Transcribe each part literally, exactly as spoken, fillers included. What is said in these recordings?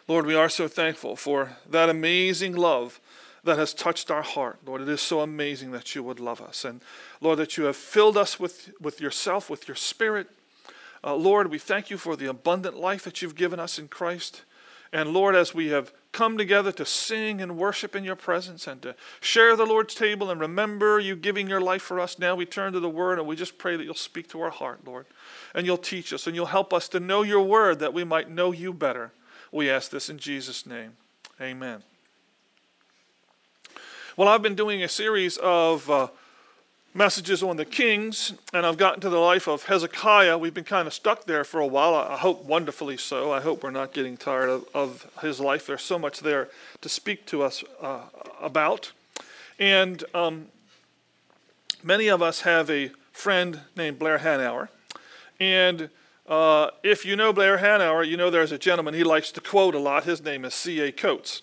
Lord, we are so thankful for that amazing love that has touched our heart. Lord, it is so amazing that you would love us. And Lord, that you have filled us with, with yourself, with your Spirit. Uh, Lord, we thank you for the abundant life that you've given us in Christ. And Lord, as we have come together to sing and worship in your presence and to share the Lord's table and remember you giving your life for us, now we turn to the word and we just pray that you'll speak to our heart, Lord. And you'll teach us and you'll help us to know your word that we might know you better. We ask this in Jesus' name. Amen. Well, I've been doing a series of uh, messages on the kings, and I've gotten to the life of Hezekiah. We've been kind of stuck there for a while. I hope wonderfully so. I hope we're not getting tired of, of his life. There's so much there to speak to us uh, about. And um, many of us have a friend named Blair Hanauer. And uh, if you know Blair Hanauer, you know there's a gentleman he likes to quote a lot. His name is C A Coates.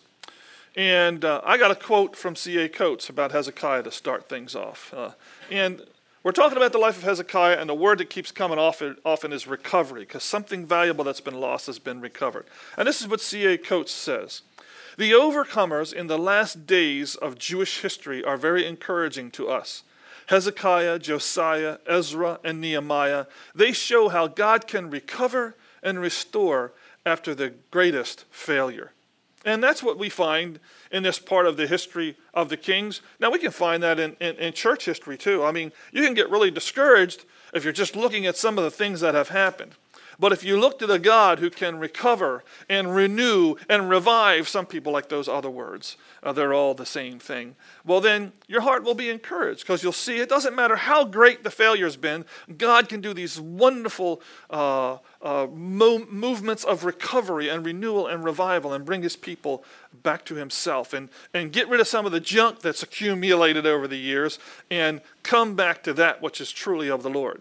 And uh, I got a quote from C A Coates about Hezekiah to start things off. Uh, and we're talking about the life of Hezekiah, and the word that keeps coming off often is recovery, because something valuable that's been lost has been recovered. And this is what C A Coates says. The overcomers in the last days of Jewish history are very encouraging to us. Hezekiah, Josiah, Ezra, and Nehemiah, they show how God can recover and restore after the greatest failure. And that's what we find in this part of the history of the kings. Now, we can find that in, in, in church history, too. I mean, you can get really discouraged if you're just looking at some of the things that have happened. But if you look to the God who can recover and renew and revive, some people like those other words, uh, they're all the same thing, well then your heart will be encouraged, because you'll see it doesn't matter how great the failure's been, God can do these wonderful uh, uh, mo- movements of recovery and renewal and revival and bring his people back to himself and, and get rid of some of the junk that's accumulated over the years and come back to that which is truly of the Lord.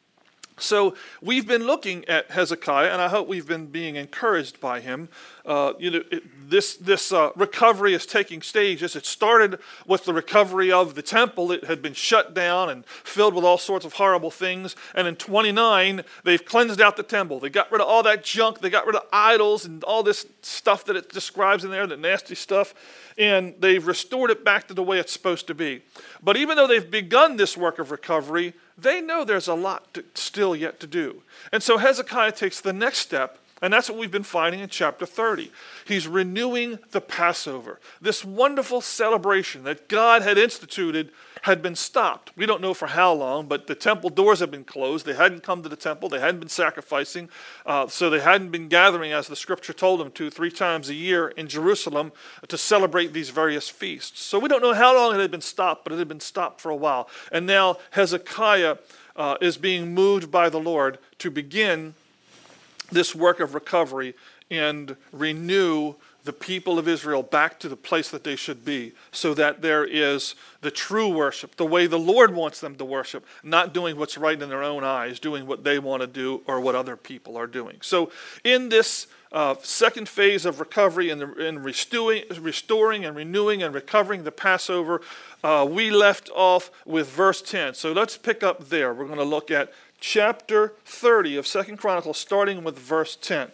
So we've been looking at Hezekiah, and I hope we've been being encouraged by him. Uh, you know, it, this this uh, recovery is taking stages. It started with the recovery of the temple. It had been shut down and filled with all sorts of horrible things. And in twenty-nine, they've cleansed out the temple. They got rid of all that junk. They got rid of idols and all this stuff that it describes in there, the nasty stuff. And they've restored it back to the way it's supposed to be. But even though they've begun this work of recovery, they know there's a lot to, still yet to do. And so Hezekiah takes the next step, and that's what we've been finding in chapter thirty. He's renewing the Passover. This wonderful celebration that God had instituted had been stopped. We don't know for how long, but the temple doors had been closed. They hadn't come to the temple. They hadn't been sacrificing. Uh, so they hadn't been gathering, as the scripture told them to, three times a year in Jerusalem to celebrate these various feasts. So we don't know how long it had been stopped, but it had been stopped for a while. And now Hezekiah uh, is being moved by the Lord to begin this work of recovery and renew the people of Israel back to the place that they should be, so that there is the true worship, the way the Lord wants them to worship, not doing what's right in their own eyes, doing what they want to do or what other people are doing. So in this uh, second phase of recovery and in, in restoring, restoring and renewing and recovering the Passover, uh, we left off with verse ten. So let's pick up there. We're going to look at chapter thirty of Second Chronicles, starting with verse ten.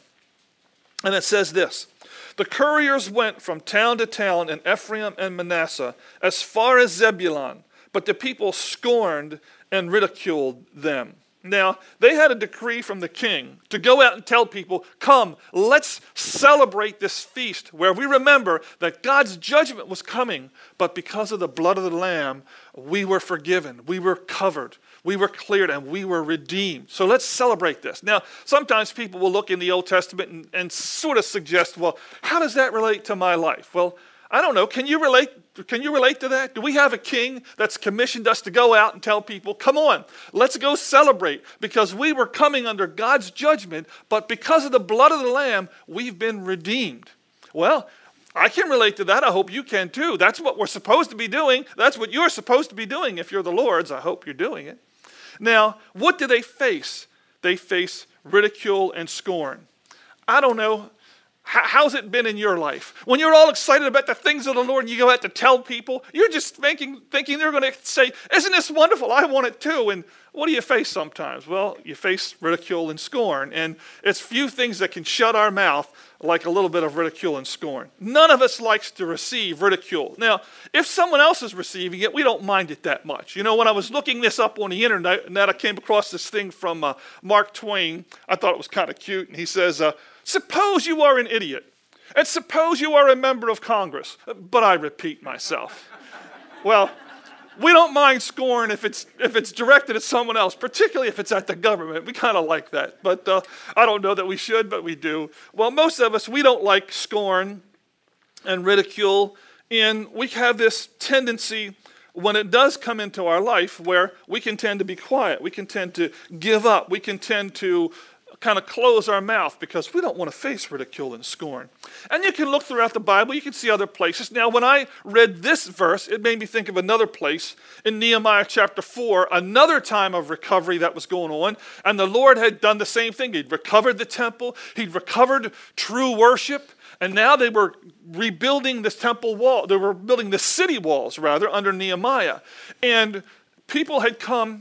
And it says this: the couriers went from town to town in Ephraim and Manasseh as far as Zebulun, but the people scorned and ridiculed them. Now, they had a decree from the king to go out and tell people, come, let's celebrate this feast where we remember that God's judgment was coming, but because of the blood of the Lamb, we were forgiven, we were covered, we were cleared, and we were redeemed. So let's celebrate this. Now, sometimes people will look in the Old Testament and, and sort of suggest, well, how does that relate to my life? Well, I don't know. Can you relate? Can you relate to that? Do we have a king that's commissioned us to go out and tell people, come on, let's go celebrate, because we were coming under God's judgment, but because of the blood of the Lamb, we've been redeemed? Well, I can relate to that. I hope you can too. That's what we're supposed to be doing. That's what you're supposed to be doing if you're the Lord's. I hope you're doing it. Now, what do they face? They face ridicule and scorn. I don't know how's it been in your life? When you're all excited about the things of the Lord and you go out to tell people, you're just thinking, thinking they're going to say, isn't this wonderful? I want it too. And what do you face sometimes? Well, you face ridicule and scorn. And it's few things that can shut our mouth like a little bit of ridicule and scorn. None of us likes to receive ridicule. Now, if someone else is receiving it, we don't mind it that much. You know, when I was looking this up on the internet, and I came across this thing from uh, Mark Twain, I thought it was kind of cute. And he says, uh, suppose you are an idiot, and suppose you are a member of Congress. But I repeat myself. Well, we don't mind scorn if it's if it's directed at someone else, particularly if it's at the government. We kind of like that. But uh, I don't know that we should, but we do. Well, most of us, we don't like scorn and ridicule. And we have this tendency when it does come into our life where we can tend to be quiet. We can tend to give up. We can tend to kind of close our mouth because we don't want to face ridicule and scorn. And you can look throughout the Bible. You can see other places. Now, when I read this verse, it made me think of another place in Nehemiah chapter four, another time of recovery that was going on. And the Lord had done the same thing. He'd recovered the temple. He'd recovered true worship. And now they were rebuilding this temple wall. They were building the city walls, rather, under Nehemiah. And people had come,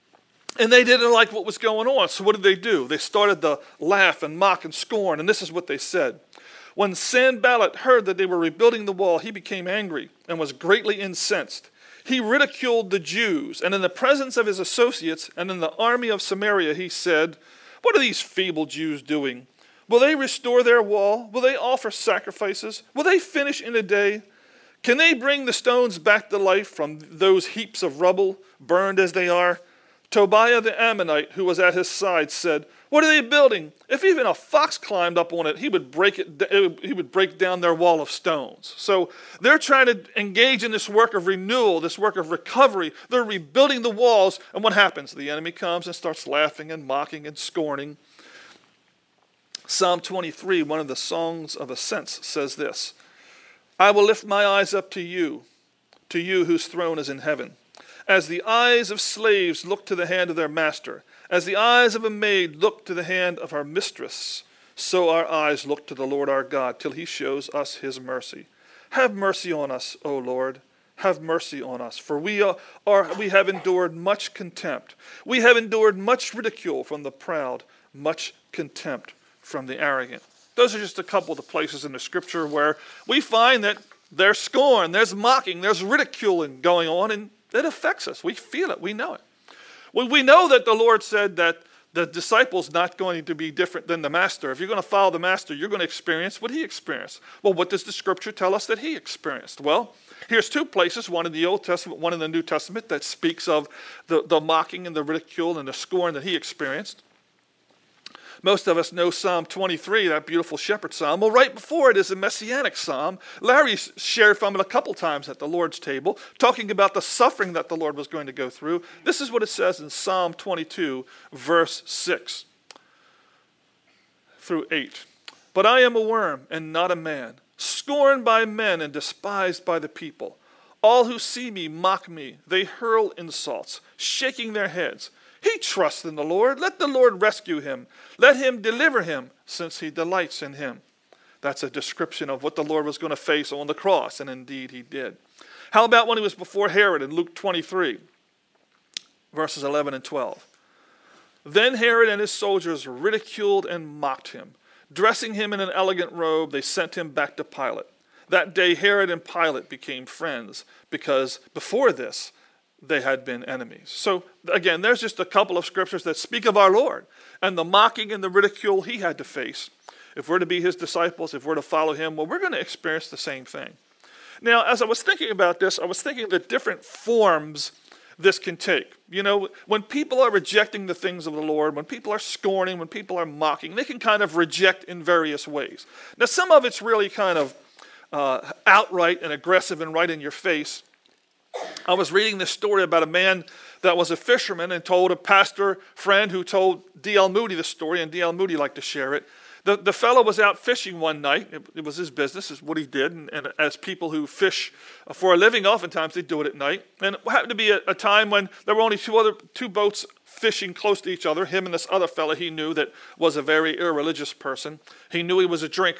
and they didn't like what was going on. So what did they do? They started to laugh and mock and scorn. And this is what they said. When Sanballat heard that they were rebuilding the wall, he became angry and was greatly incensed. He ridiculed the Jews. And in the presence of his associates and in the army of Samaria, he said, what are these feeble Jews doing? Will they restore their wall? Will they offer sacrifices? Will they finish in a day? Can they bring the stones back to life from those heaps of rubble, burned as they are? Tobiah the Ammonite, who was at his side, said, what are they building? If even a fox climbed up on it, he would break it. He would break down their wall of stones. So they're trying to engage in this work of renewal, this work of recovery. They're rebuilding the walls, and what happens? The enemy comes and starts laughing and mocking and scorning. Psalm twenty-three, one of the songs of ascents, says this, I will lift my eyes up to you, to you whose throne is in heaven. As the eyes of slaves look to the hand of their master, as the eyes of a maid look to the hand of her mistress, so our eyes look to the Lord our God till he shows us his mercy. Have mercy on us, O Lord. Have mercy on us, for we are, are we have endured much contempt. We have endured much ridicule from the proud, much contempt from the arrogant. Those are just a couple of the places in the scripture where we find that there's scorn, there's mocking, there's ridiculing going on, and it affects us. We feel it. We know it. Well, we know that the Lord said that the disciple's not going to be different than the master. If you're going to follow the master, you're going to experience what he experienced. Well, what does the scripture tell us that he experienced? Well, here's two places, one in the Old Testament, one in the New Testament, that speaks of the, the mocking and the ridicule and the scorn that he experienced. Most of us know Psalm twenty-three, that beautiful shepherd psalm. Well, right before it is a messianic psalm. Larry shared from it a couple times at the Lord's table, talking about the suffering that the Lord was going to go through. This is what it says in Psalm twenty-two, verse six through eight. But I am a worm and not a man, scorned by men and despised by the people. All who see me mock me. They hurl insults, shaking their heads. He trusts in the Lord. Let the Lord rescue him. Let him deliver him, since he delights in him. That's a description of what the Lord was going to face on the cross, and indeed he did. How about when he was before Herod in Luke twenty-three, verses eleven and twelve? Then Herod and his soldiers ridiculed and mocked him. Dressing him in an elegant robe, they sent him back to Pilate. That day Herod and Pilate became friends, because before this, they had been enemies. So again, there's just a couple of scriptures that speak of our Lord and the mocking and the ridicule he had to face. If we're to be his disciples, if we're to follow him, well, we're going to experience the same thing. Now, as I was thinking about this, I was thinking the different forms this can take. You know, when people are rejecting the things of the Lord, when people are scorning, when people are mocking, they can kind of reject in various ways. Now, some of it's really kind of uh, outright and aggressive and right in your face. I was reading this story about a man that was a fisherman and told a pastor friend who told D L Moody the story, and D L Moody liked to share it. The, the fellow was out fishing one night. It, it was his business, is what he did. And, and as people who fish for a living, oftentimes they do it at night. And it happened to be a, a time when there were only two other two boats fishing close to each other, him and this other fellow he knew that was a very irreligious person. He knew he was a drinker.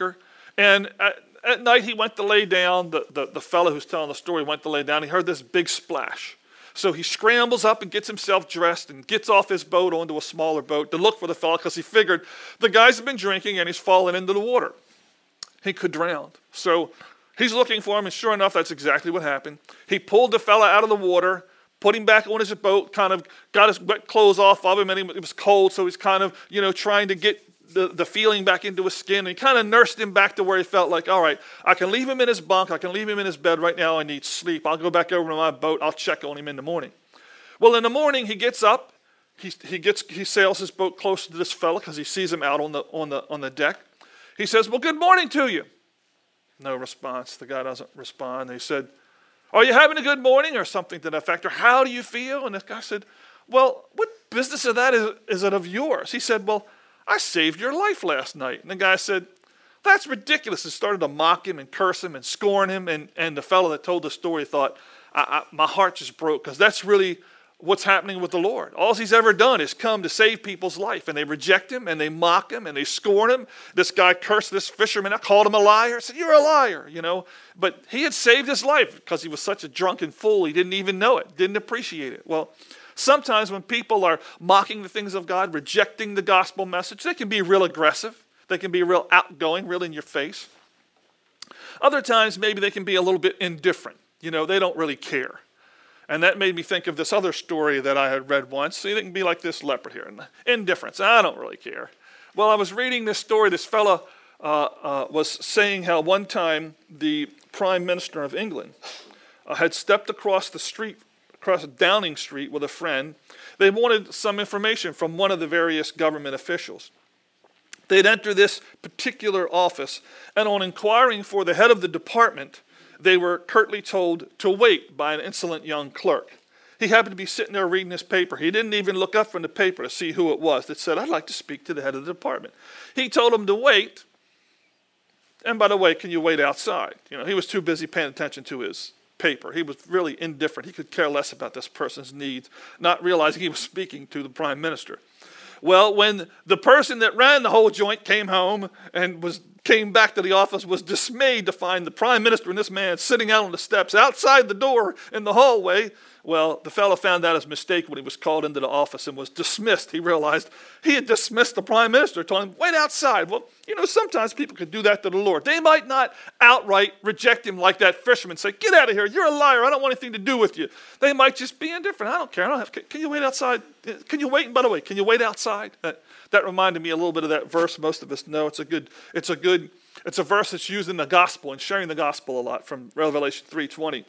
And at, at night he went to lay down. The, the, the fellow who's telling the story went to lay down. He heard this big splash. So he scrambles up and gets himself dressed and gets off his boat onto a smaller boat to look for the fellow because he figured the guys have been drinking and he's fallen into the water. He could drown. So he's looking for him, and sure enough, that's exactly what happened. He pulled the fella out of the water, put him back on his boat, kind of got his wet clothes off of him, and it was cold, so he's kind of, you know, trying to get the, the feeling back into his skin. And he kind of nursed him back to where he felt like, all right, I can leave him in his bunk, I can leave him in his bed right now, I need sleep. I'll go back over to my boat, I'll check on him in the morning. Well, in the morning, he gets up, he, he, gets, he sails his boat closer to this fella because he sees him out on the, on, the, on the deck. He says, well, good morning to you. No response. The guy doesn't respond. He said, are you having a good morning, or something to that effect, or how do you feel? And this guy said, well, what business of that is, is it of yours? He said, well, I saved your life last night. And the guy said, that's ridiculous. And started to mock him and curse him and scorn him. And, and the fellow that told the story thought, I, I, my heart just broke, because that's really what's happening with the Lord. All he's ever done is come to save people's life, and they reject him, and they mock him, and they scorn him. This guy cursed this fisherman. I called him a liar. I said, you're a liar, you know. But he had saved his life because he was such a drunken fool. He didn't even know it, didn't appreciate it. Well, sometimes when people are mocking the things of God, rejecting the gospel message, they can be real aggressive. They can be real outgoing, real in your face. Other times, maybe they can be a little bit indifferent. You know, they don't really care. And that made me think of this other story that I had read once. See, they can be like this leopard here. Indifference. I don't really care. Well, I was reading this story. This fella uh, uh, was saying how one time the Prime Minister of England uh, had stepped across the street, across Downing Street with a friend. They wanted some information from one of the various government officials. They'd enter this particular office, and on inquiring for the head of the department, they were curtly told to wait by an insolent young clerk. He happened to be sitting there reading his paper. He didn't even look up from the paper to see who it was that said, I'd like to speak to the head of the department. He told him to wait. And by the way, can you wait outside? You know, he was too busy paying attention to his paper. He was really indifferent. He could care less about this person's needs, not realizing he was speaking to the prime minister. Well, when the person that ran the whole joint came home and was came back to the office, was dismayed to find the prime minister and this man sitting out on the steps outside the door in the hallway. Well, the fellow found out his mistake when he was called into the office and was dismissed. He realized he had dismissed the prime minister, told him, wait outside. Well, you know, sometimes people can do that to the Lord. They might not outright reject him like that fisherman, say, get out of here, you're a liar, I don't want anything to do with you. They might just be indifferent. I don't care, I don't have, can, can you wait outside? Can you wait, and by the way, can you wait outside? That, that reminded me a little bit of that verse most of us know. It's a good, it's a good, it's a verse that's used in the gospel and sharing the gospel a lot from Revelation three twenty.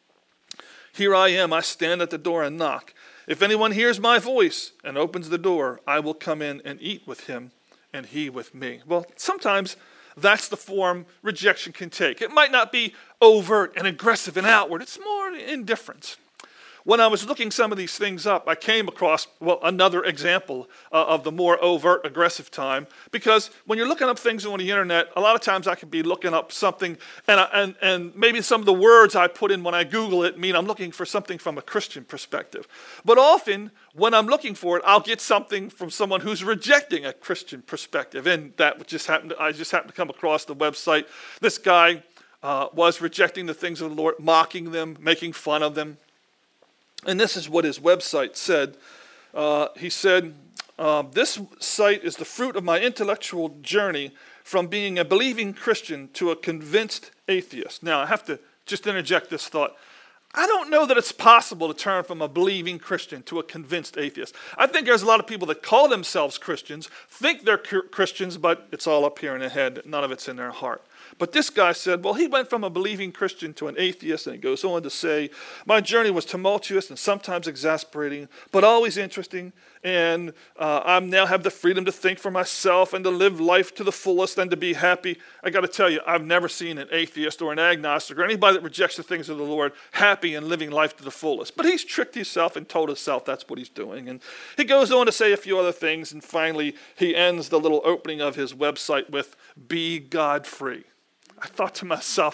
Here I am, I stand at the door and knock. If anyone hears my voice and opens the door, I will come in and eat with him and he with me. Well, sometimes that's the form rejection can take. It might not be overt and aggressive and outward. It's more indifference. When I was looking some of these things up, I came across, well, another example uh, of the more overt, aggressive time. Because when you're looking up things on the internet, a lot of times I can be looking up something, and, I, and, and maybe some of the words I put in when I Google it mean I'm looking for something from a Christian perspective. But often, when I'm looking for it, I'll get something from someone who's rejecting a Christian perspective. And that just happened to, I just happened to come across the website. This guy uh, was rejecting the things of the Lord, mocking them, making fun of them. And this is what his website said. Uh, he said, uh, this site is the fruit of my intellectual journey from being a believing Christian to a convinced atheist. Now, I have to just interject this thought. I don't know that it's possible to turn from a believing Christian to a convinced atheist. I think there's a lot of people that call themselves Christians, think they're Christians, but it's all up here in their head. None of it's in their heart. But this guy said, well, he went from a believing Christian to an atheist, and he goes on to say, my journey was tumultuous and sometimes exasperating, but always interesting, and uh, I now have the freedom to think for myself and to live life to the fullest and to be happy. I got to tell you, I've never seen an atheist or an agnostic or anybody that rejects the things of the Lord happy and living life to the fullest. But he's tricked himself and told himself that's what he's doing. And he goes on to say a few other things, and finally he ends the little opening of his website with, be God free. I thought to myself,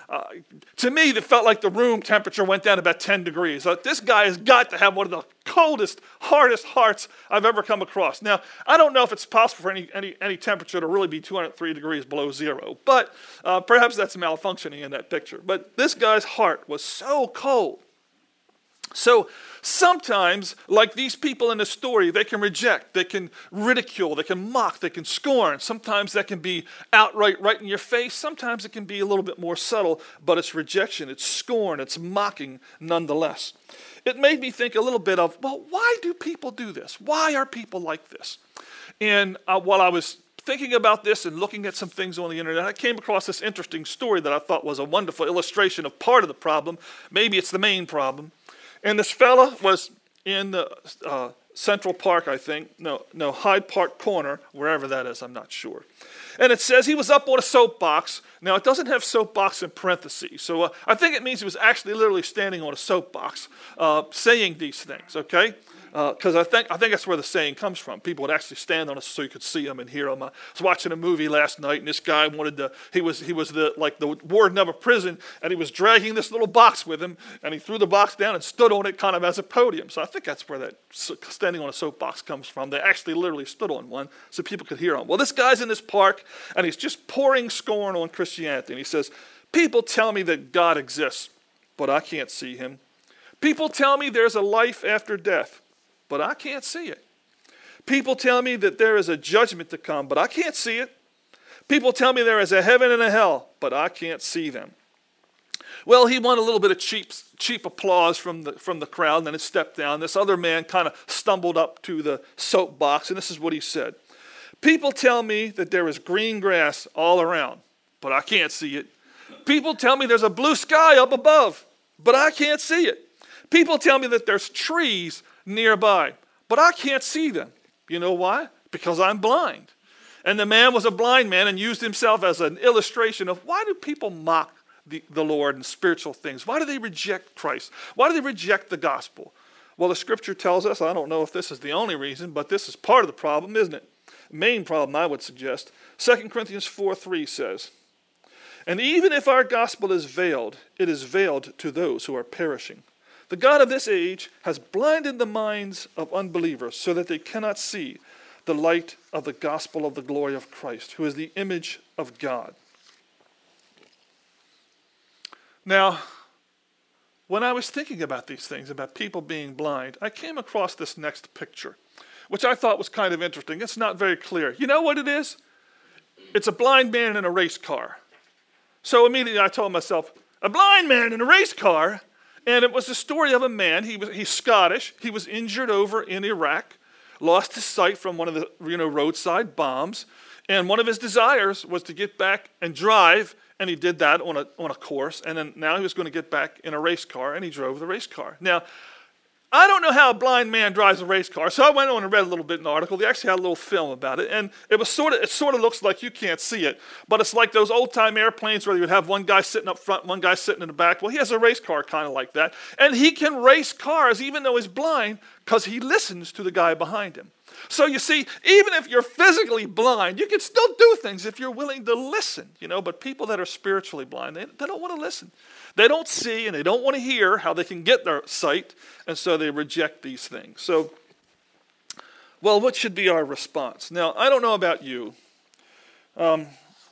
uh, to me, it felt like the room temperature went down about ten degrees. Uh, this guy has got to have one of the coldest, hardest hearts I've ever come across. Now, I don't know if it's possible for any any, any temperature to really be two hundred three degrees below zero, but uh, perhaps that's malfunctioning in that picture. But this guy's heart was so cold. So sometimes, like these people in the story, they can reject, they can ridicule, they can mock, they can scorn. Sometimes that can be outright right in your face. Sometimes it can be a little bit more subtle, but it's rejection, it's scorn, it's mocking nonetheless. It made me think a little bit of, well, why do people do this? Why are people like this? And uh, while I was thinking about this and looking at some things on the internet, I came across this interesting story that I thought was a wonderful illustration of part of the problem. Maybe it's the main problem. And this fella was in the uh, Central Park, I think. No, no, Hyde Park Corner, wherever that is, I'm not sure. And it says he was up on a soapbox. Now, it doesn't have soapbox in parentheses. So uh, I think it means he was actually literally standing on a soapbox uh, saying these things, okay? Because uh, I think I think that's where the saying comes from. People would actually stand on it so you could see him and hear him. I was watching a movie last night, and this guy wanted to. He was he was the like the warden of a prison, and he was dragging this little box with him, and he threw the box down and stood on it, kind of as a podium. So I think that's where that standing on a soapbox comes from. They actually literally stood on one so people could hear him. Well, this guy's in this park, and he's just pouring scorn on Christianity, and he says, "People tell me that God exists, but I can't see him. People tell me there's a life after death, but I can't see it. People tell me that there is a judgment to come, but I can't see it. People tell me there is a heaven and a hell, but I can't see them." Well, he won a little bit of cheap cheap applause from the from the crowd, and then it stepped down. This other man kind of stumbled up to the soapbox, and this is what he said. "People tell me that there is green grass all around, but I can't see it. People tell me there's a blue sky up above, but I can't see it. People tell me that there's trees nearby, but I can't see them. You know why? Because I'm blind." And the man was a blind man and used himself as an illustration of why do people mock the, the Lord and spiritual things? Why do they reject Christ? Why do they reject the gospel? Well, the scripture tells us, I don't know if this is the only reason, but this is part of the problem, isn't it? Main problem, I would suggest. Second Corinthians four three says, "And even if our gospel is veiled, it is veiled to those who are perishing. The God of this age has blinded the minds of unbelievers so that they cannot see the light of the gospel of the glory of Christ, who is the image of God." Now, when I was thinking about these things, about people being blind, I came across this next picture, which I thought was kind of interesting. It's not very clear. You know what it is? It's a blind man in a race car. So immediately I told myself, a blind man in a race car? And it was the story of a man. He was he's Scottish. He was injured over in Iraq, lost his sight from one of the you know roadside bombs, and one of his desires was to get back and drive, and he did that on a on a course. And then now he was going to get back in a race car, and he drove the race car. Now, I don't know how a blind man drives a race car, so I went on and read a little bit in the article. They actually had a little film about it, and it was sort of it sort of looks like you can't see it, but it's like those old-time airplanes where you would have one guy sitting up front, one guy sitting in the back. Well, he has a race car kind of like that, and he can race cars even though he's blind because he listens to the guy behind him. So you see, even if you're physically blind, you can still do things if you're willing to listen, you know, but people that are spiritually blind, they, they don't want to listen. They don't see and they don't want to hear how they can get their sight, and so they reject these things. So, well, what should be our response? Now, I don't know about you, um,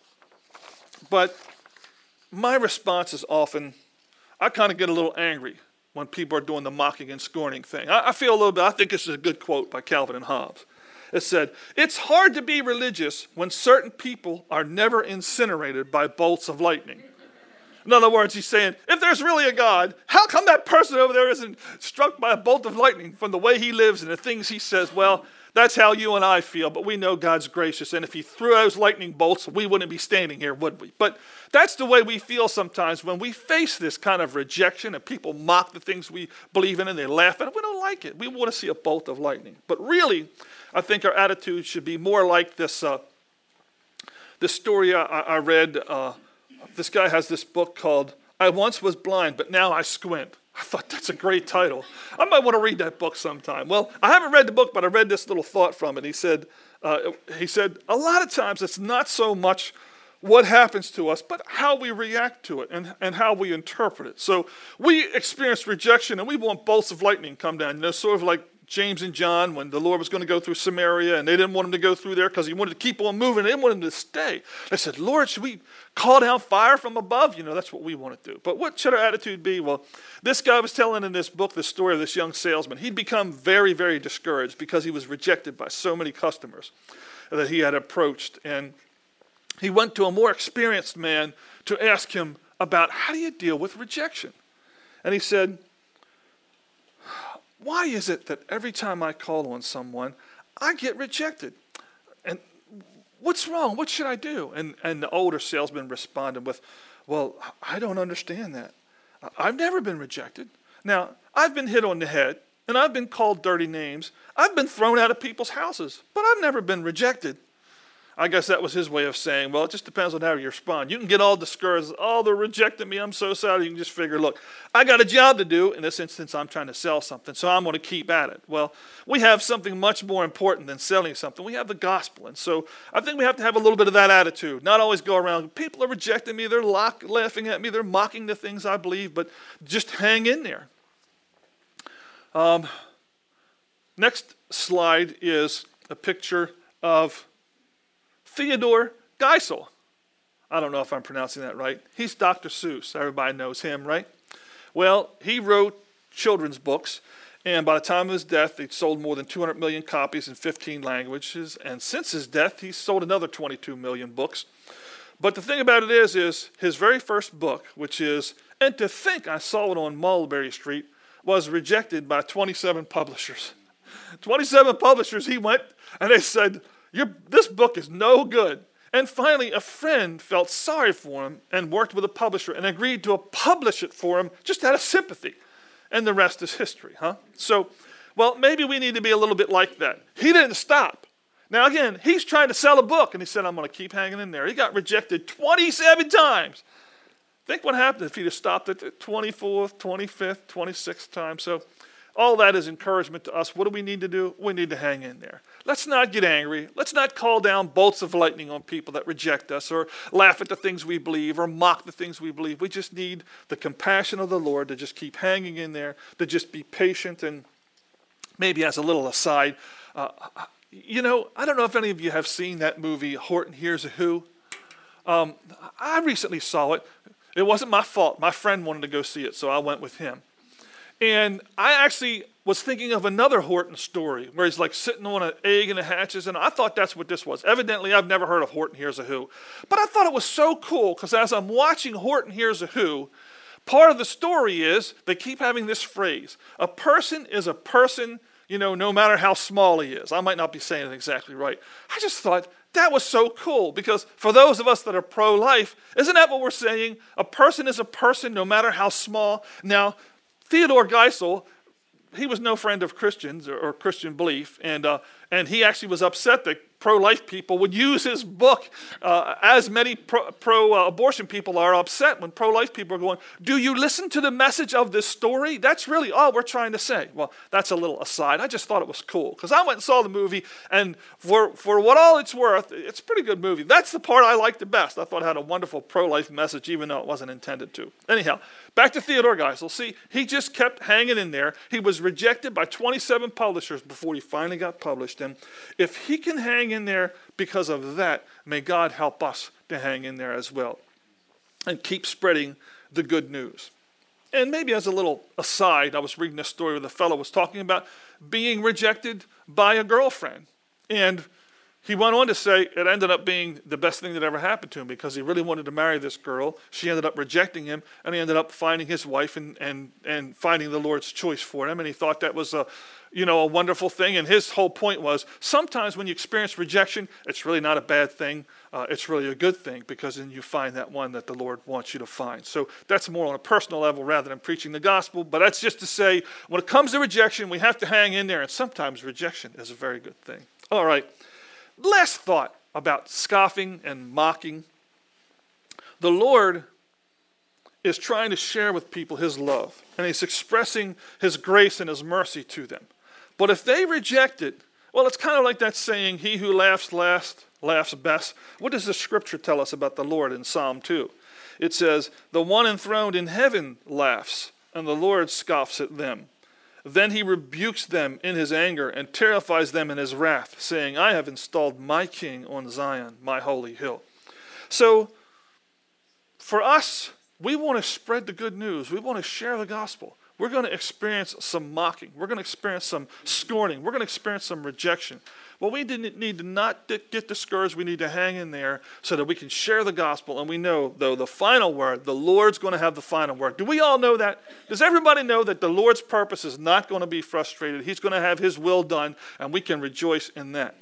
but my response is often, I kind of get a little angry when people are doing the mocking and scorning thing. I, I feel a little bit, I think this is a good quote by Calvin and Hobbes. It said, "It's hard to be religious when certain people are never incinerated by bolts of lightning." In other words, he's saying, if there's really a God, how come that person over there isn't struck by a bolt of lightning from the way he lives and the things he says? Well, that's how you and I feel, but we know God's gracious, and if he threw those lightning bolts, we wouldn't be standing here, would we? But that's the way we feel sometimes when we face this kind of rejection and people mock the things we believe in and they laugh at it. We don't like it. We want to see a bolt of lightning. But really, I think our attitude should be more like this, uh, this story I, I read. Uh, this guy has this book called "I Once Was Blind, But Now I Squint." I thought that's a great title. I might want to read that book sometime. Well, I haven't read the book, but I read this little thought from it. He said, uh, he said, a lot of times it's not so much what happens to us, but how we react to it and, and how we interpret it. So we experience rejection and we want bolts of lightning come down, you know, sort of like James and John when the Lord was going to go through Samaria and they didn't want him to go through there because he wanted to keep on moving. They didn't want him to stay. They said, Lord, should we call down fire from above? You know, that's what we want to do. But what should our attitude be? Well, this guy was telling in this book the story of this young salesman. He'd become very, very discouraged because he was rejected by so many customers that he had approached. And he went to a more experienced man to ask him about how do you deal with rejection? And he said, why is it that every time I call on someone, I get rejected? And what's wrong? What should I do? And, and the older salesman responded with, well, I don't understand that. I've never been rejected. Now, I've been hit on the head, and I've been called dirty names. I've been thrown out of people's houses, but I've never been rejected. I guess that was his way of saying, well, it just depends on how you respond. You can get all discouraged. Oh, they're rejecting me. I'm so sad. You can just figure, look, I got a job to do. In this instance, I'm trying to sell something, so I'm going to keep at it. Well, we have something much more important than selling something. We have the gospel. And so I think we have to have a little bit of that attitude. Not always go around, people are rejecting me. They're lock, laughing at me. They're mocking the things I believe, but just hang in there. Um, next slide is a picture of Theodore Geisel. I don't know if I'm pronouncing that right. He's Doctor Seuss. Everybody knows him, right? Well, he wrote children's books, and by the time of his death, he'd sold more than two hundred million copies in fifteen languages, and since his death, he's sold another twenty-two million books. But the thing about it is, is his very first book, which is, And to Think I Saw It on Mulberry Street, was rejected by twenty-seven publishers. twenty-seven publishers, he went, and they said, Your, this book is no good. And finally, a friend felt sorry for him and worked with a publisher and agreed to publish it for him just out of sympathy. And the rest is history, huh? So, well, maybe we need to be a little bit like that. He didn't stop. Now, again, he's trying to sell a book, and he said, I'm going to keep hanging in there. He got rejected twenty-seven times. Think what happened if he'd have stopped at the twenty-fourth, twenty-fifth, twenty-sixth time. So all that is encouragement to us. What do we need to do? We need to hang in there. Let's not get angry. Let's not call down bolts of lightning on people that reject us or laugh at the things we believe or mock the things we believe. We just need the compassion of the Lord to just keep hanging in there, to just be patient. And maybe as a little aside, uh, you know, I don't know if any of you have seen that movie, Horton Hears a Who. Um, I recently saw it. It wasn't my fault. My friend wanted to go see it, so I went with him. And I actually was thinking of another Horton story where he's like sitting on an egg and it hatches, and I thought that's what this was. Evidently, I've never heard of Horton Hears a Who. But I thought it was so cool because as I'm watching Horton Hears a Who, part of the story is they keep having this phrase, a person is a person, you know, no matter how small he is. I might not be saying it exactly right. I just thought that was so cool because for those of us that are pro-life, isn't that what we're saying? A person is a person no matter how small. Now, Theodore Geisel, he was no friend of Christians or, or Christian belief, and uh, and he actually was upset that pro-life people would use his book, uh, as many pro, pro-abortion uh, people are upset when pro-life people are going, do you listen to the message of this story? That's really all we're trying to say. Well, that's a little aside. I just thought it was cool because I went and saw the movie, and for, for what all it's worth, it's a pretty good movie. That's the part I liked the best. I thought it had a wonderful pro-life message, even though it wasn't intended to. Anyhow, back to Theodore Geisel. See, he just kept hanging in there. He was rejected by twenty-seven publishers before he finally got published. And if he can hang in there because of that, may God help us to hang in there as well and keep spreading the good news. And maybe as a little aside, I was reading this story where the fellow was talking about being rejected by a girlfriend. And he went on to say it ended up being the best thing that ever happened to him because he really wanted to marry this girl. She ended up rejecting him, and he ended up finding his wife and and and finding the Lord's choice for him. And he thought that was a, you know, a wonderful thing. And his whole point was sometimes when you experience rejection, it's really not a bad thing. Uh, it's really a good thing because then you find that one that the Lord wants you to find. So that's more on a personal level rather than preaching the gospel. But that's just to say when it comes to rejection, we have to hang in there. And sometimes rejection is a very good thing. All right. Last thought about scoffing and mocking. The Lord is trying to share with people his love, and he's expressing his grace and his mercy to them. But if they reject it, Well, it's kind of like that saying, he who laughs last laughs best. What does the scripture tell us about the Lord in Psalm two? It says, the one enthroned in heaven laughs, and the Lord scoffs at them. Then he rebukes them in his anger and terrifies them in his wrath, saying, I have installed my king on Zion, my holy hill. So, for us, we want to spread the good news. We want to share the gospel. We're going to experience some mocking. We're going to experience some scorning. We're going to experience some rejection. Well, we didn't need to not get discouraged. We need to hang in there so that we can share the gospel. And we know, though, the final word, the Lord's going to have the final word. Do we all know that? Does everybody know that the Lord's purpose is not going to be frustrated? He's going to have his will done, and we can rejoice in that.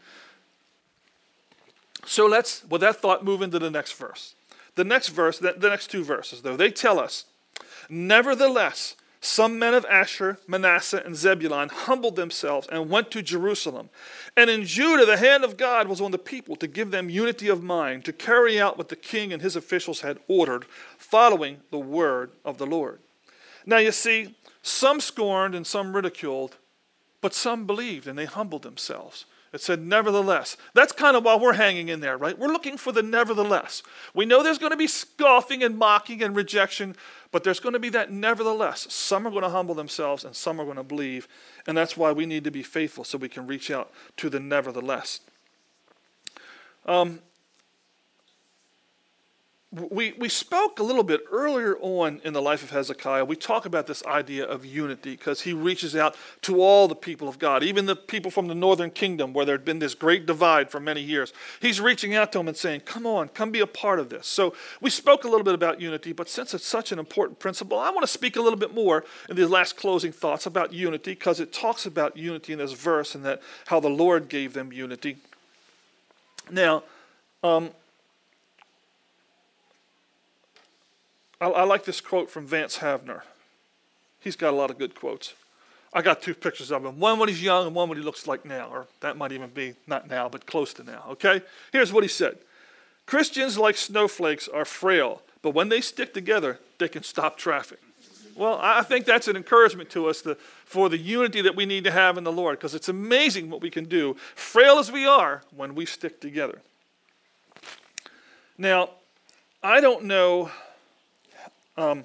So let's, with that thought, move into the next verse. The next verse, the next two verses, though, they tell us, nevertheless, some men of Asher, Manasseh, and Zebulun humbled themselves and went to Jerusalem. And in Judah, the hand of God was on the people to give them unity of mind, to carry out what the king and his officials had ordered, following the word of the Lord. Now you see, some scorned and some ridiculed, but some believed and they humbled themselves. It said, nevertheless. That's kind of why we're hanging in there, right? We're looking for the nevertheless. We know there's going to be scoffing and mocking and rejection, but there's going to be that nevertheless. Some are going to humble themselves and some are going to believe. And that's why we need to be faithful so we can reach out to the nevertheless. Um, we, we spoke a little bit earlier on in the life of Hezekiah. We talk about this idea of unity because he reaches out to all the people of God, even the people from the northern kingdom where there had been this great divide for many years. He's reaching out to them and saying, come on, come be a part of this. So we spoke a little bit about unity, but since it's such an important principle, I want to speak a little bit more in these last closing thoughts about unity because it talks about unity in this verse and that how the Lord gave them unity. Now, um, I, I like this quote from Vance Havner. He's got a lot of good quotes. I got two pictures of him. One when he's young and one when he looks like now. Or that might even be not now, but close to now. Okay? Here's what he said. Christians, like snowflakes, are frail, but when they stick together, they can stop traffic. Well, I think that's an encouragement to us to, for the unity that we need to have in the Lord, because it's amazing what we can do, frail as we are, when we stick together. Now, I don't know um,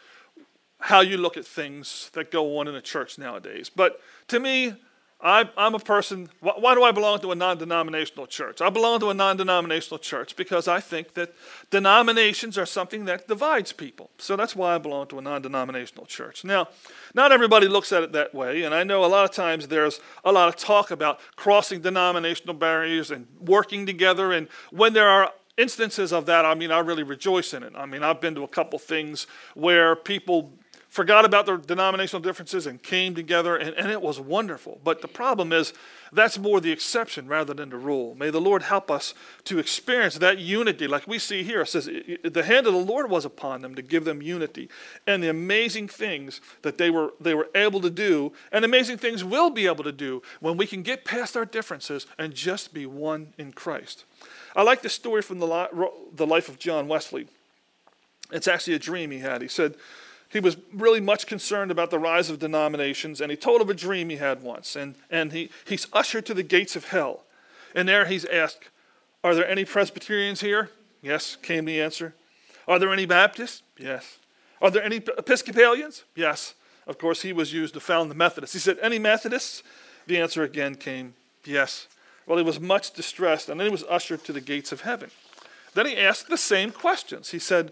how you look at things that go on in a church nowadays, but to me, I, I'm a person, why, why do I belong to a non-denominational church? I belong to a non-denominational church because I think that denominations are something that divides people. So that's why I belong to a non-denominational church. Now, not everybody looks at it that way, and I know a lot of times there's a lot of talk about crossing denominational barriers and working together, and when there are instances of that, I mean, I really rejoice in it. I mean, I've been to a couple things where people forgot about their denominational differences and came together, and, and it was wonderful. But the problem is that's more the exception rather than the rule. May the Lord help us to experience that unity like we see here. It says the hand of the Lord was upon them to give them unity, and the amazing things that they were they were able to do, and amazing things we'll be able to do when we can get past our differences and just be one in Christ. I like the story from the, li- the life of John Wesley. It's actually a dream he had. He said, he was really much concerned about the rise of denominations, and he told of a dream he had once. And, and he, he's ushered to the gates of hell. And there he's asked, are there any Presbyterians here? Yes, came the answer. Are there any Baptists? Yes. Are there any Episcopalians? Yes. Of course, he was used to found the Methodists. He said, any Methodists? The answer again came, yes. Well, he was much distressed, and then he was ushered to the gates of heaven. Then he asked the same questions. He said,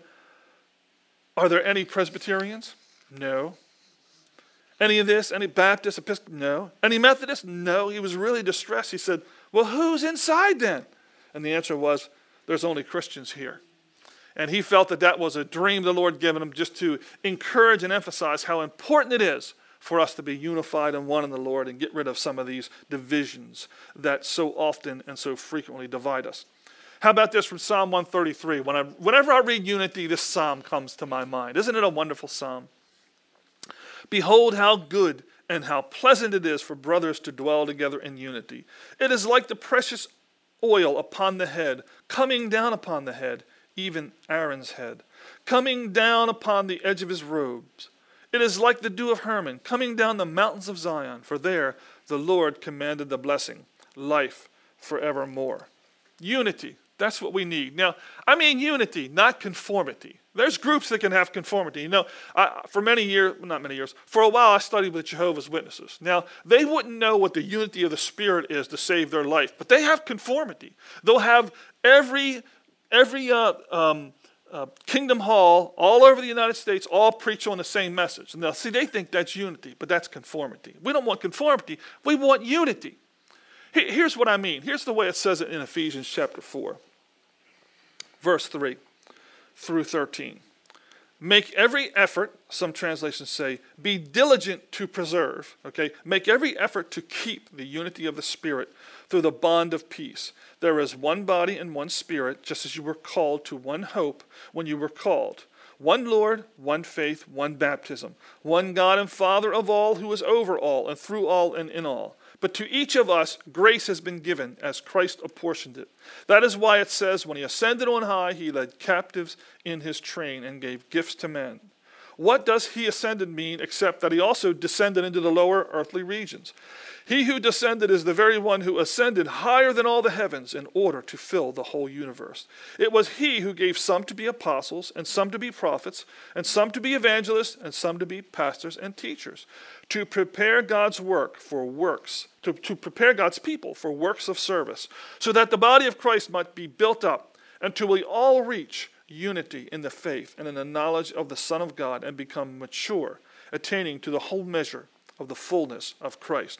are there any Presbyterians? No. Any of this? Any Baptist, Episcopal? No. Any Methodist? No. He was really distressed. He said, well, who's inside then? And the answer was, there's only Christians here. And he felt that that was a dream the Lord given him just to encourage and emphasize how important it is for us to be unified and one in the Lord and get rid of some of these divisions that so often and so frequently divide us. How about this from Psalm one thirty-three? When I, whenever I read unity, this psalm comes to my mind. Isn't it a wonderful psalm? Behold how good and how pleasant it is for brothers to dwell together in unity. It is like the precious oil upon the head, coming down upon the head, even Aaron's head, coming down upon the edge of his robes. It is like the dew of Hermon, coming down the mountains of Zion, for there the Lord commanded the blessing. life forevermore. Unity. That's what we need. Now, I mean unity, not conformity. There's groups that can have conformity. You know, I, for many years, not many years, for a while I studied with Jehovah's Witnesses. Now, they wouldn't know what the unity of the Spirit is to save their life, but they have conformity. They'll have every, every uh, um, uh, Kingdom Hall all over the United States all preach on the same message. Now, see, they think that's unity, but that's conformity. We don't want conformity. We want unity. Here's what I mean. Here's the way it says it in Ephesians chapter four. Verse three through thirteen. Make every effort, some translations say, be diligent to preserve, okay? Make every effort to keep the unity of the Spirit through the bond of peace. There is one body and one Spirit, just as you were called to one hope when you were called. One Lord, one faith, one baptism. One God and Father of all, who is over all and through all and in all. But to each of us, grace has been given as Christ apportioned it. That is why it says, when he ascended on high, he led captives in his train and gave gifts to men. What does he ascended mean except that he also descended into the lower earthly regions? He who descended is the very one who ascended higher than all the heavens in order to fill the whole universe. It was he who gave some to be apostles, and some to be prophets, and some to be evangelists, and some to be pastors and teachers, to prepare God's work for works, to, to prepare God's people for works of service, so that the body of Christ might be built up until we all reach unity in the faith and in the knowledge of the Son of God and become mature, attaining to the whole measure of the fullness of Christ.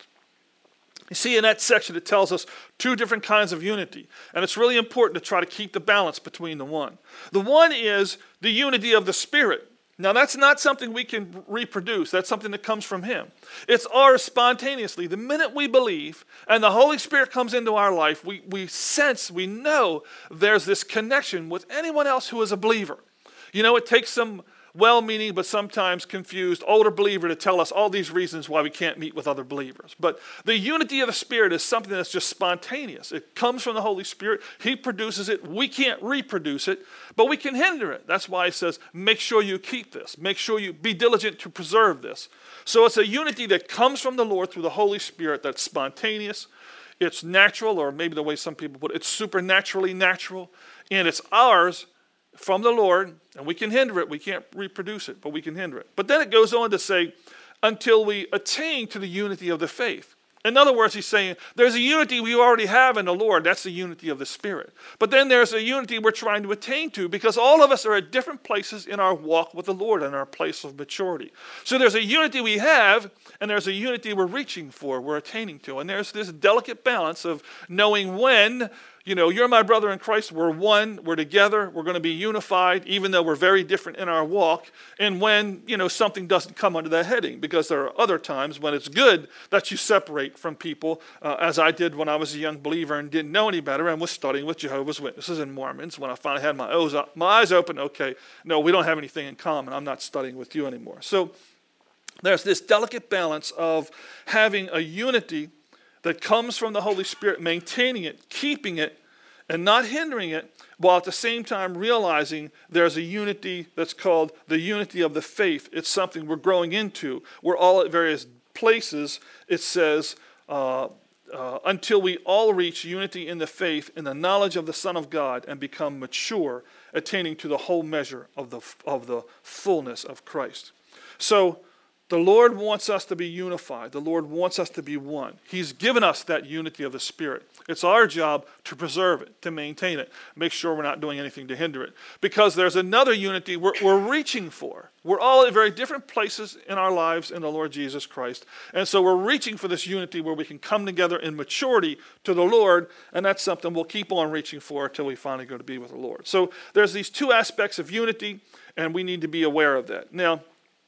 You see, in that section, it tells us two different kinds of unity. And it's really important to try to keep the balance between the one. The one is the unity of the Spirit. Now, that's not something we can reproduce. That's something that comes from him. It's ours spontaneously. The minute we believe and the Holy Spirit comes into our life, we, we sense, we know there's this connection with anyone else who is a believer. You know, it takes some well-meaning but sometimes confused older believer to tell us all these reasons why we can't meet with other believers. But the unity of the Spirit is something that's just spontaneous. It comes from the Holy Spirit. He produces it. We can't reproduce it, but we can hinder it. That's why he says, make sure you keep this. Make sure you be diligent to preserve this. So it's a unity that comes from the Lord through the Holy Spirit that's spontaneous. It's natural, or maybe the way some people put it, it's supernaturally natural, and it's ours from the Lord, and we can hinder it. We can't reproduce it, but we can hinder it. But then it goes on to say, until we attain to the unity of the faith. In other words, he's saying, there's a unity we already have in the Lord. That's the unity of the Spirit. But then there's a unity we're trying to attain to, because all of us are at different places in our walk with the Lord and our place of maturity. So there's a unity we have, and there's a unity we're reaching for, we're attaining to. And there's this delicate balance of knowing when, you know, you're my brother in Christ, we're one, we're together, we're going to be unified, even though we're very different in our walk, and when, you know, something doesn't come under that heading, because there are other times when it's good that you separate from people, uh, as I did when I was a young believer and didn't know any better and was studying with Jehovah's Witnesses and Mormons. When I finally had my eyes, my eyes open, okay, no, we don't have anything in common, I'm not studying with you anymore. So there's this delicate balance of having a unity that comes from the Holy Spirit, maintaining it, keeping it, and not hindering it, while at the same time realizing there's a unity that's called the unity of the faith. It's something we're growing into. We're all at various places. It says, uh, uh, until we all reach unity in the faith, in the knowledge of the Son of God, and become mature, attaining to the whole measure of the, of the fullness of Christ. So, the Lord wants us to be unified. The Lord wants us to be one. He's given us that unity of the Spirit. It's our job to preserve it, to maintain it, make sure we're not doing anything to hinder it. Because there's another unity we're, we're reaching for. We're all at very different places in our lives in the Lord Jesus Christ. And so we're reaching for this unity where we can come together in maturity to the Lord, and that's something we'll keep on reaching for until we finally go to be with the Lord. So there's these two aspects of unity, and we need to be aware of that. Now,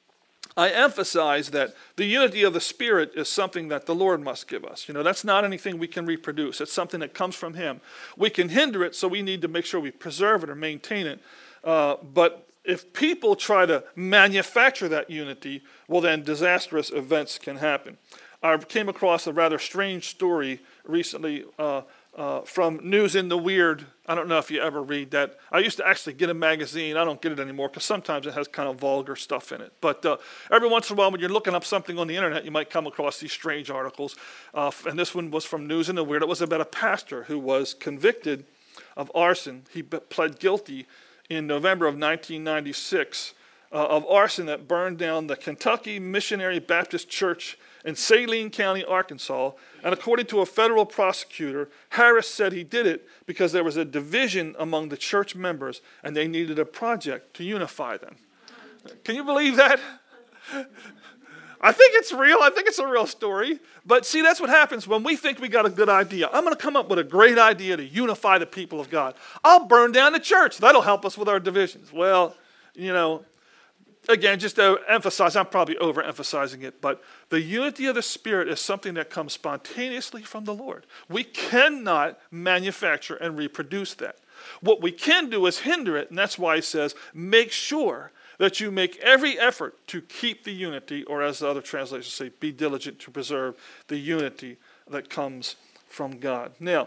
I emphasize that the unity of the Spirit is something that the Lord must give us. You know, that's not anything we can reproduce. It's something that comes from him. We can hinder it, so we need to make sure we preserve it or maintain it. Uh, but if people try to manufacture that unity, well, then disastrous events can happen. I came across a rather strange story recently uh, uh, from News in the Weird. I don't know if you ever read that. I used to actually get a magazine. I don't get it anymore because sometimes it has kind of vulgar stuff in it. But uh, every once in a while when you're looking up something on the internet, you might come across these strange articles. Uh, and this one was from News in the Weird. It was about a pastor who was convicted of arson. He pled guilty in November of nineteen ninety-six uh, of arson that burned down the Kentucky Missionary Baptist Church in Saline County, Arkansas. And according to a federal prosecutor, Harris said he did it because there was a division among the church members and they needed a project to unify them. Can you believe that? I think it's real. I think it's a real story. But see, that's what happens when we think we got a good idea. I'm going to come up with a great idea to unify the people of God. I'll burn down the church. That'll help us with our divisions. Well, you know, again, just to emphasize, I'm probably overemphasizing it, but the unity of the Spirit is something that comes spontaneously from the Lord. We cannot manufacture and reproduce that. What we can do is hinder it, and that's why he says, make sure that you make every effort to keep the unity, or as the other translations say, be diligent to preserve the unity that comes from God. Now,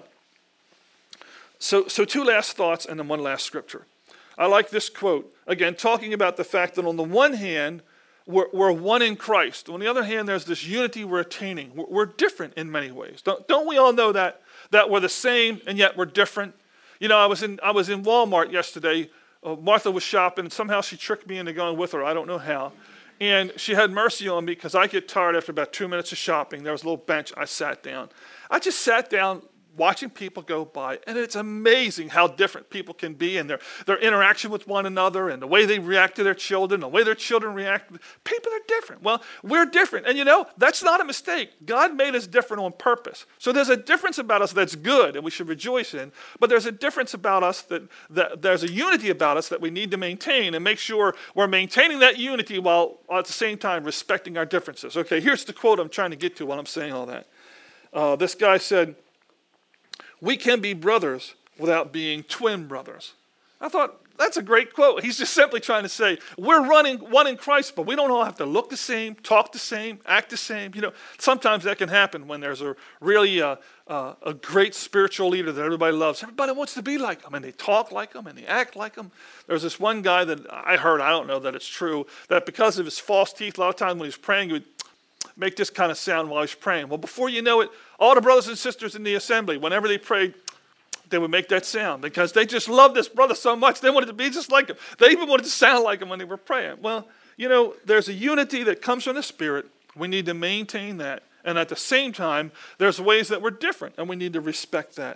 so, so two last thoughts and then one last scripture. I like this quote, again, talking about the fact that on the one hand, we're, we're one in Christ. On the other hand, there's this unity we're attaining. We're, we're different in many ways. Don't, don't we all know that? That we're the same and yet we're different? You know, I was in, I was in Walmart yesterday. Uh, Martha was shopping, and somehow she tricked me into going with her. I don't know how. And she had mercy on me because I get tired after about two minutes of shopping. There was a little bench. I sat down. I just sat down watching people go by, and it's amazing how different people can be and their, their interaction with one another and the way they react to their children, the way their children react. People are different. Well, we're different. And you know, that's not a mistake. God made us different on purpose. So there's a difference about us that's good and we should rejoice in, but there's a difference about us that, that there's a unity about us that we need to maintain and make sure we're maintaining that unity while at the same time respecting our differences. Okay, here's the quote I'm trying to get to while I'm saying all that. Uh, this guy said, "We can be brothers without being twin brothers." I thought, that's a great quote. He's just simply trying to say, we're running one in Christ, but we don't all have to look the same, talk the same, act the same. You know, sometimes that can happen when there's a really uh, uh, a great spiritual leader that everybody loves. Everybody wants to be like them, and they talk like them, and they act like them. There's this one guy that I heard, I don't know that it's true, that because of his false teeth, a lot of times when he was praying, he would make this kind of sound while he's praying. Well, before you know it, all the brothers and sisters in the assembly, whenever they prayed, they would make that sound because they just loved this brother so much. They wanted to be just like him. They even wanted to sound like him when they were praying. Well, you know, there's a unity that comes from the Spirit. We need to maintain that. And at the same time, there's ways that we're different, and we need to respect that.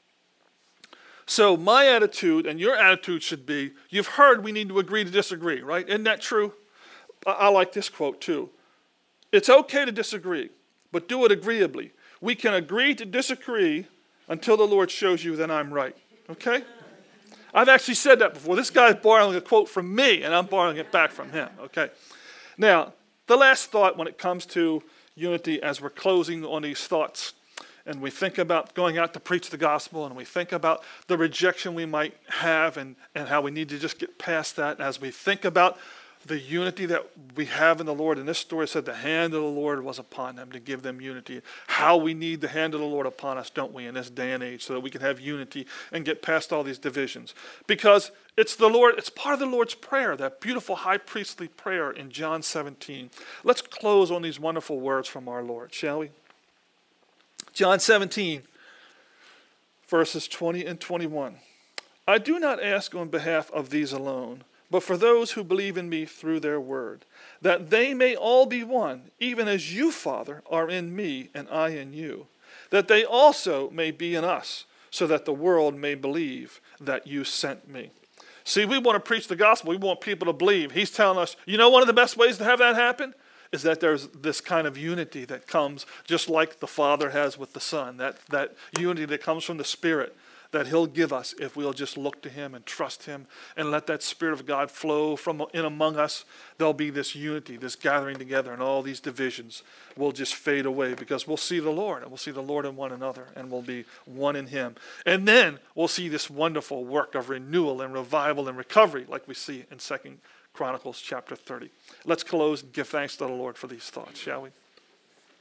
So my attitude and your attitude should be, you've heard we need to agree to disagree, right? Isn't that true? I, I like this quote too. It's okay to disagree, but do it agreeably. We can agree to disagree until the Lord shows you that I'm right. Okay? I've actually said that before. This guy's borrowing a quote from me, and I'm borrowing it back from him. Okay? Now, the last thought when it comes to unity as we're closing on these thoughts, and we think about going out to preach the gospel, and we think about the rejection we might have and, and how we need to just get past that. And as we think about the unity that we have in the Lord, and this story said the hand of the Lord was upon them to give them unity. How we need the hand of the Lord upon us, don't we, in this day and age, so that we can have unity and get past all these divisions. Because it's the Lord, it's part of the Lord's prayer, that beautiful high priestly prayer in John seventeen. Let's close on these wonderful words from our Lord, shall we? John seventeen, verses twenty and twenty-one. "I do not ask on behalf of these alone, but for those who believe in me through their word, that they may all be one, even as you, Father, are in me and I in you, that they also may be in us, so that the world may believe that you sent me." See, we want to preach the gospel. We want people to believe. He's telling us, you know, one of the best ways to have that happen is that there's this kind of unity that comes just like the Father has with the Son, that, that unity that comes from the Spirit, that he'll give us if we'll just look to him and trust him and let that Spirit of God flow from in among us. There'll be this unity, this gathering together, and all these divisions will just fade away because we'll see the Lord, and we'll see the Lord in one another, and we'll be one in him. And then we'll see this wonderful work of renewal and revival and recovery like we see in Second Chronicles chapter thirty. Let's close and give thanks to the Lord for these thoughts, shall we?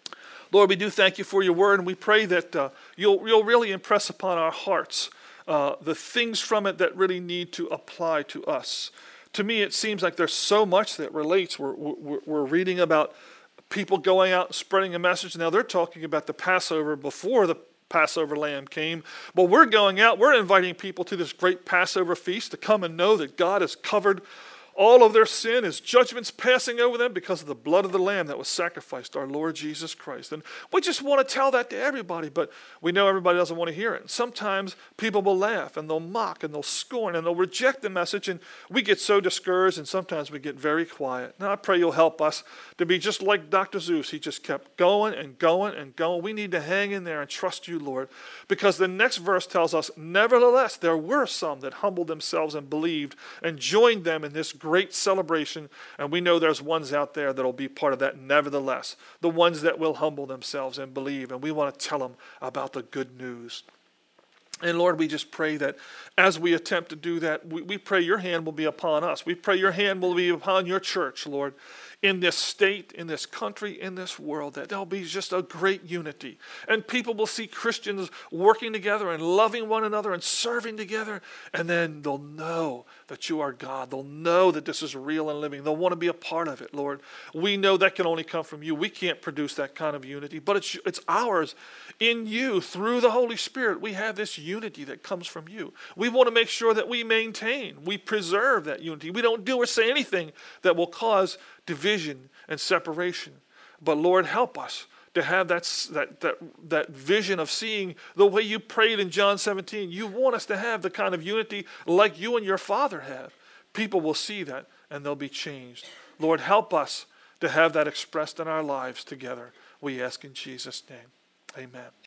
Lord, we do thank you for your word, and we pray that uh, you'll, you'll really impress upon our hearts uh, the things from it that really need to apply to us. To me, it seems like there's so much that relates. We're, we're, we're reading about people going out and spreading a message. Now they're talking about the Passover before the Passover lamb came. But we're going out, we're inviting people to this great Passover feast to come and know that God has covered all of their sin, his judgment's passing over them because of the blood of the Lamb that was sacrificed, our Lord Jesus Christ. And we just want to tell that to everybody, but we know everybody doesn't want to hear it. And sometimes people will laugh and they'll mock and they'll scorn and they'll reject the message, and we get so discouraged, and sometimes we get very quiet. Now I pray you'll help us to be just like Doctor Zeus. He just kept going and going and going. We need to hang in there and trust you, Lord, because the next verse tells us, nevertheless, there were some that humbled themselves and believed and joined them in this great celebration, and we know there's ones out there that'll be part of that nevertheless, the ones that will humble themselves and believe, and we want to tell them about the good news. And Lord, we just pray that as we attempt to do that, we, we pray your hand will be upon us. We pray your hand will be upon your church, Lord, in this state, in this country, in this world, that there'll be just a great unity. And people will see Christians working together and loving one another and serving together, and then they'll know that you are God. They'll know that this is real and living. They'll want to be a part of it, Lord. We know that can only come from you. We can't produce that kind of unity, but it's, it's ours in you through the Holy Spirit. We have this unity that comes from you. We want to make sure that we maintain, we preserve that unity. We don't do or say anything that will cause division and separation. But Lord, help us to have that, that, that, that vision of seeing the way you prayed in John seventeen. You want us to have the kind of unity like you and your Father have. People will see that and they'll be changed. Lord, help us to have that expressed in our lives together. We ask in Jesus' name. Amen.